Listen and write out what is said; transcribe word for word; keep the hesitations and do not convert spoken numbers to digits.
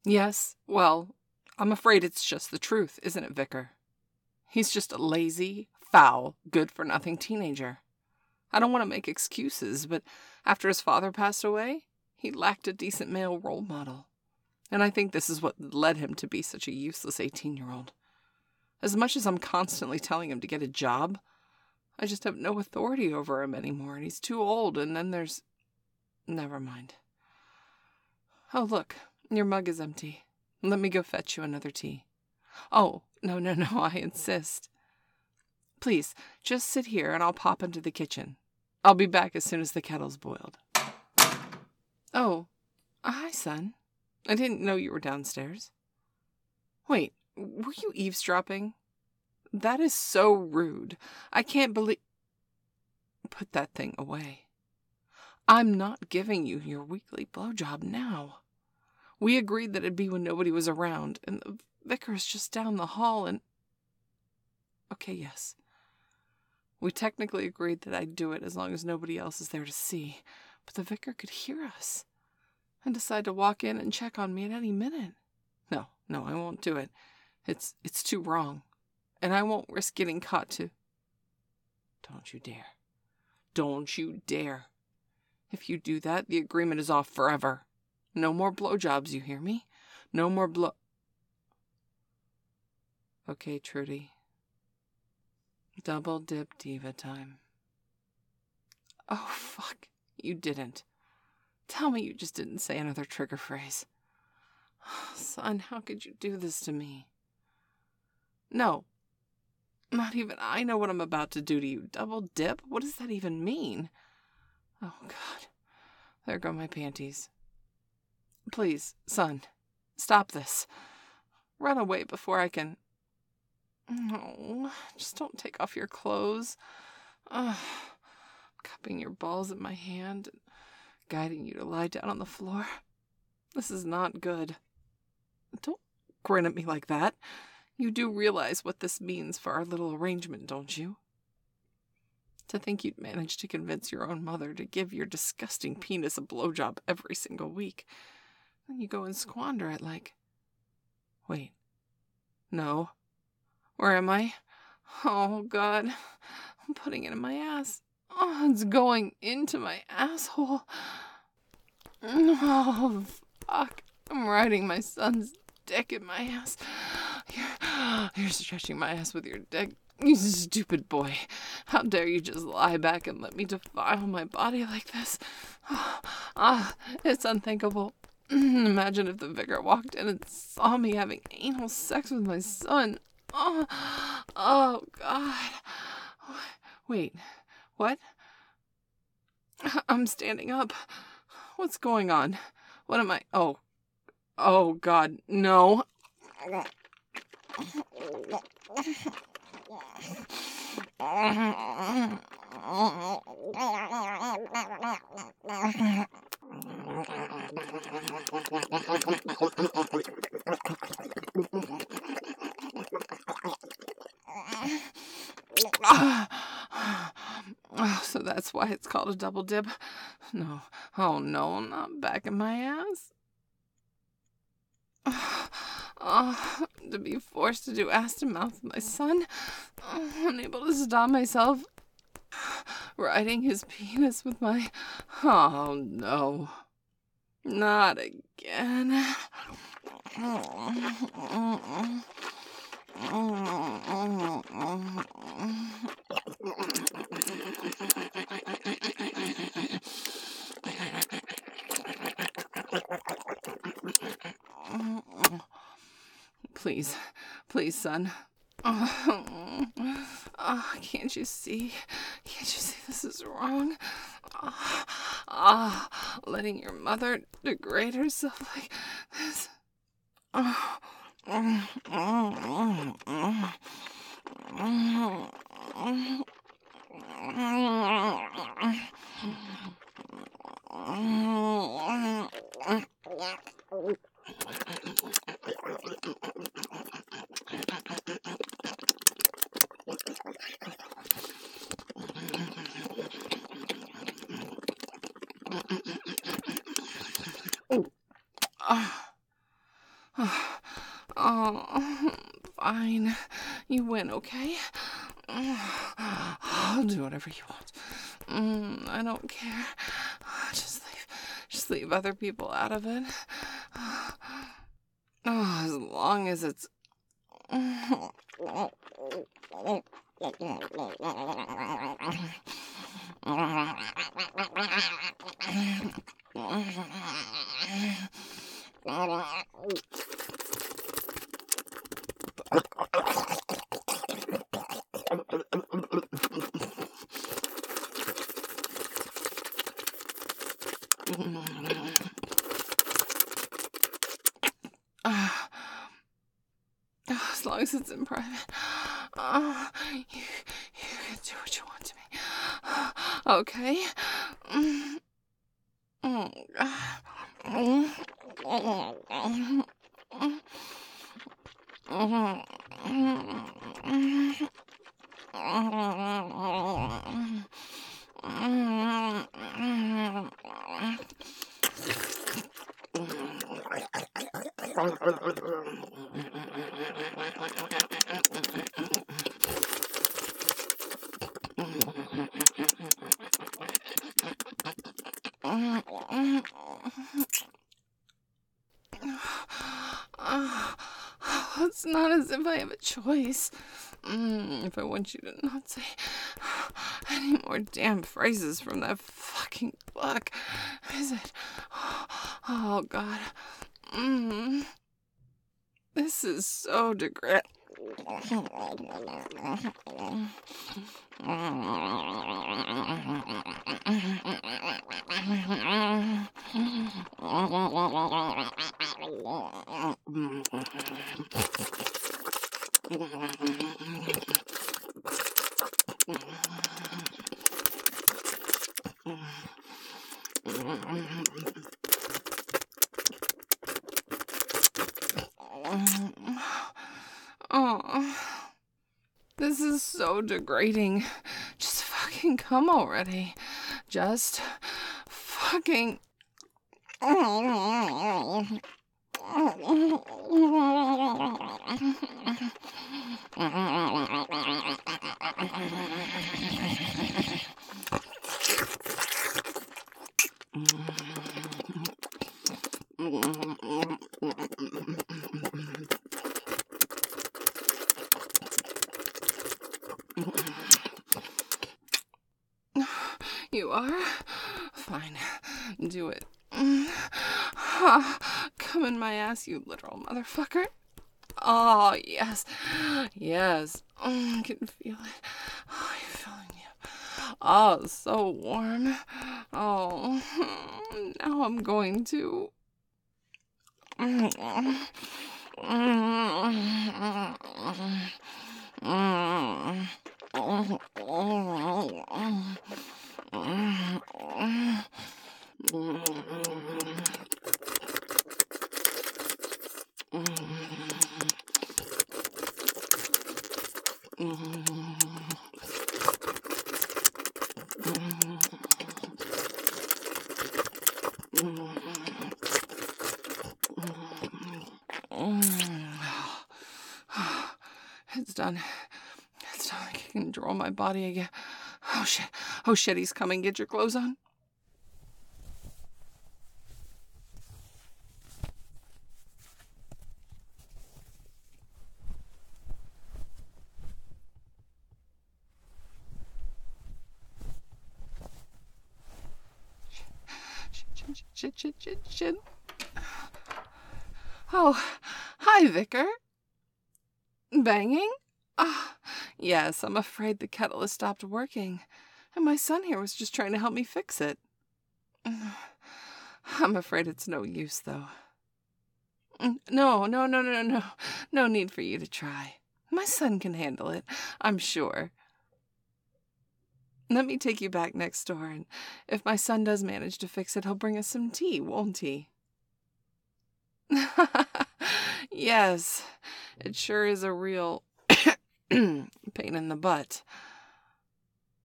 Yes, well, I'm afraid it's just the truth, isn't it, Vicar? He's just a lazy, foul, good-for-nothing teenager. I don't want to make excuses, but after his father passed away, he lacked a decent male role model. And I think this is what led him to be such a useless eighteen-year-old. As much as I'm constantly telling him to get a job, I just have no authority over him anymore, and he's too old, and then there's... Never mind. Oh, look, your mug is empty. Let me go fetch you another tea. Oh, no, no, no, I insist. Please, just sit here and I'll pop into the kitchen. I'll be back as soon as the kettle's boiled. Oh, hi, son. I didn't know you were downstairs. Wait, were you eavesdropping? That is so rude. I can't believe... Put that thing away. I'm not giving you your weekly blowjob now. We agreed that it'd be when nobody was around, and the vicar's just down the hall, and... Okay, yes. We technically agreed that I'd do it as long as nobody else is there to see, but the vicar could hear us and decide to walk in and check on me at any minute. No, no, I won't do it. It's it's too wrong, and I won't risk getting caught to... Don't you dare. Don't you dare. If you do that, the agreement is off forever. No more blowjobs, you hear me? No more blow... Okay, Trudy. Double dip diva time. Oh, fuck. You didn't. Tell me you just didn't say another trigger phrase. Oh, son, how could you do this to me? No. Not even I know what I'm about to do to you. Double dip? What does that even mean? Oh, God. There go my panties. Please, son, stop this. Run away before I can... No, just don't take off your clothes. Ugh. Cupping your balls in my hand and guiding you to lie down on the floor. This is not good. Don't grin at me like that. You do realize what this means for our little arrangement, don't you? To think you'd manage to convince your own mother to give your disgusting penis a blowjob every single week. Then you go and squander it like... Wait. No. Where am I? Oh, God. I'm putting it in my ass. Oh, it's going into my asshole. Oh, fuck. I'm riding my son's dick in my ass. You're, you're stretching my ass with your dick. You stupid boy. How dare you just lie back and let me defile my body like this? Oh, ah, it's unthinkable. Imagine if the vicar walked in and saw me having anal sex with my son. Oh, oh, God. Wait, what? I'm standing up. What's going on? What am I? Oh, oh, God, no. Oh, so that's why it's called a double dip? No. Oh, no, not back in my ass. Oh, to be forced to do ass to mouth with my son. Oh, unable to stop myself. Riding his penis with my... Oh, no. Not again. Please, please, son. Oh, oh, can't you see? Can't you see this is wrong? Ah, oh, oh, letting your mother degrade herself like this. Oh, oh, oh, oh, oh, oh. Oh, fine. You win, okay? I'll do whatever you want. Mm, I don't care. Just leave, just leave other people out of it. Oh, as long as it's... As long as it's in private. Uh, you, you can do what you want to me. Okay? Mm. Mm. It's not as if I have a choice. Mm, if I want you to not say any more damn phrases from that fucking book, is it? Oh, God. Mm. This is so degrading. Oh, this is so degrading. Just fucking come already. Just fucking... You are? Fine. Do it. Come in my ass, you literal motherfucker. Oh, yes. Yes. I can feel it. Oh, I'm feeling you. Oh, so warm. Oh, now I'm going to... It's done. It's not like I can control my body again. Oh shit. Oh shit, he's coming. Get your clothes on. Shit, shit, shit, shit. Oh, hi, Vicar. Banging? Ah, oh, yes, I'm afraid the kettle has stopped working, and my son here was just trying to help me fix it. I'm afraid it's no use, though. No, no, no, no, no, no need for you to try. My son can handle it, I'm sure. Let me take you back next door, and if my son does manage to fix it, he'll bring us some tea, won't he? Yes, it sure is a real pain in the butt.